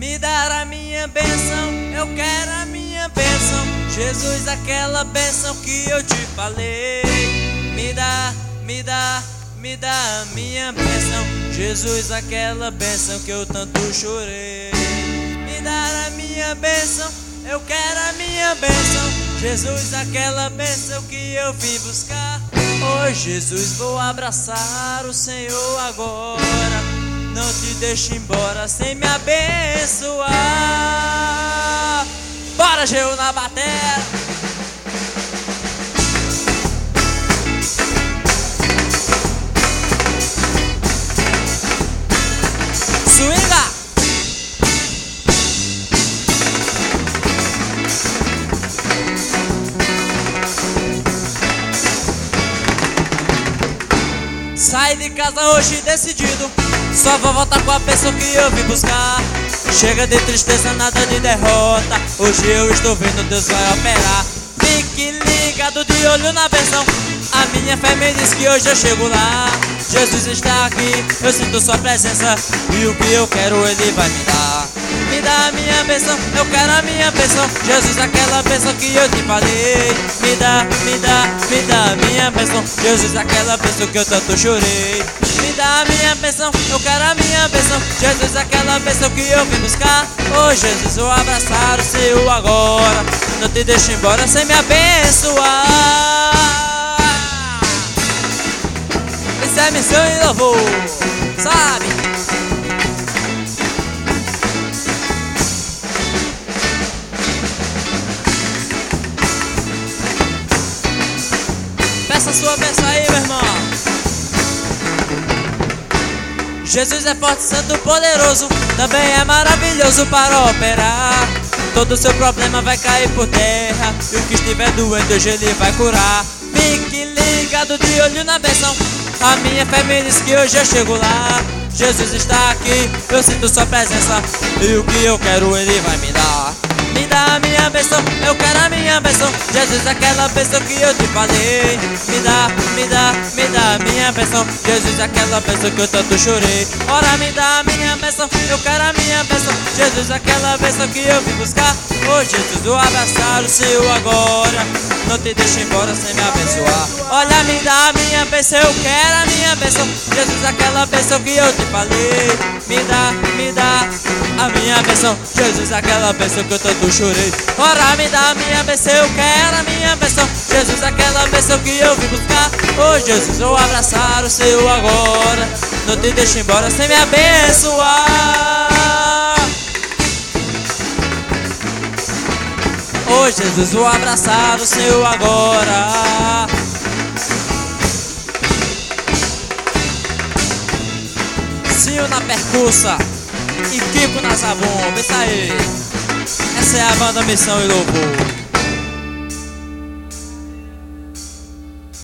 me dar a minha bênção, eu quero a minha bênção. Jesus, aquela bênção que eu te falei. Me dá, me dá, me dá a minha bênção. Jesus, aquela bênção que eu tanto chorei. Me dar a minha bênção, eu quero a minha bênção. Jesus, aquela bênção que eu vim buscar. Oh Jesus, vou abraçar o Senhor agora. Não te deixe embora sem me abençoar. Bora, Geu, na bateria. Swinga! Saí de casa hoje decidido, só vou voltar com a bênção que eu vim buscar. Chega de tristeza, nada de derrota. Hoje eu estou vendo, Deus vai operar. Fique ligado, de olho na bênção. A minha fé me diz que hoje eu chego lá. Jesus está aqui, eu sinto sua presença. E o que eu quero Ele vai me dar. Me dá a minha bênção, eu quero a minha bênção. Jesus, aquela bênção que eu te falei. Me dá, me dá, me dá a minha bênção. Jesus, aquela bênção que eu tanto chorei. Me dá a minha bênção, eu quero a minha bênção. Jesus, aquela bênção que eu vim buscar. Oh Jesus, vou abraçar o Senhor agora. Não te deixe embora sem me abençoar. Isso é missão e louvor, sabe? Peça a sua bênção aí, meu irmão. Jesus é forte, santo, poderoso, também é maravilhoso para operar. Todo seu problema vai cair por terra, e o que estiver doente hoje Ele vai curar. Fique ligado, de olho na bênção. A minha fé me diz que hoje eu chego lá. Jesus está aqui, eu sinto sua presença. E o que eu quero Ele vai me dar. Me dá a minha bênção, eu quero a minha bênção. Jesus, aquela bênção que eu te falei. Me dá, me dá, me dá a minha bênção. Jesus, aquela bênção que eu tanto chorei. Ora, me dá a minha bênção, eu quero a minha bênção. Jesus, aquela bênção que eu vim buscar. Oh Jesus, vou abraçar o Senhor agora. Não te deixe embora sem me abençoar. Olha, me dá a minha bênção, eu quero a minha bênção. Jesus, aquela bênção que eu te falei. Me dá a minha bênção. Jesus, aquela bênção que eu tanto chorei. Ora, me dá a minha bênção, eu quero a minha bênção. Jesus, aquela bênção que eu vim buscar. Oh Jesus, vou abraçar o Senhor agora. Não te deixe embora sem me abençoar. Oh Jesus, vou abraçar o Senhor agora. Zinho na percussa e Kiko na zabumba, isso aí. Essa é a banda Missão e Louvor.